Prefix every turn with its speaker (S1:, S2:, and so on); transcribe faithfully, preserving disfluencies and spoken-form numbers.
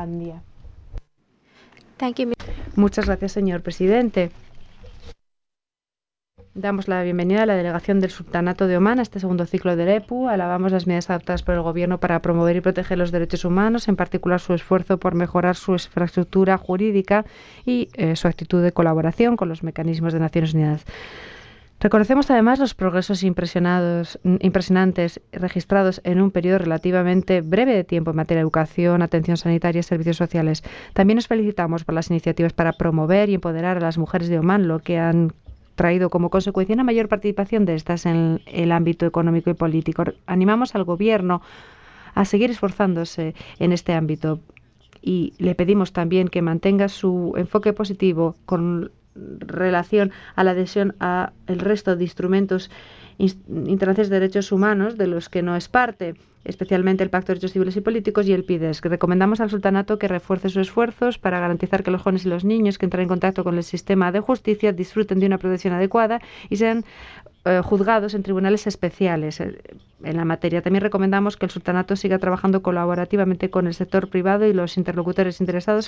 S1: Tailandia.
S2: Thank you.
S1: Muchas gracias, señor presidente. Damos la bienvenida a la delegación del Sultanato de Omán a este segundo ciclo del E P U. Alabamos las medidas adoptadas por el Gobierno para promover y proteger los derechos humanos, en particular su esfuerzo por mejorar su infraestructura jurídica y eh, su actitud de colaboración con los mecanismos de Naciones Unidas. Reconocemos además los progresos impresionados, impresionantes registrados en un periodo relativamente breve de tiempo en materia de educación, atención sanitaria y servicios sociales. También nos felicitamos por las iniciativas para promover y empoderar a las mujeres de Omán, lo que han traído como consecuencia una mayor participación de estas en el ámbito económico y político. Animamos al Gobierno a seguir esforzándose en este ámbito y le pedimos también que mantenga su enfoque positivo con relación a la adhesión al resto de instrumentos internacionales de derechos humanos de los que no es parte, especialmente el Pacto de Derechos Civiles y Políticos y el P I D E S. Recomendamos al Sultanato que refuerce sus esfuerzos para garantizar que los jóvenes y los niños que entran en contacto con el sistema de justicia disfruten de una protección adecuada y sean eh, juzgados en tribunales especiales eh, en la materia. También recomendamos que el Sultanato siga trabajando colaborativamente con el sector privado y los interlocutores interesados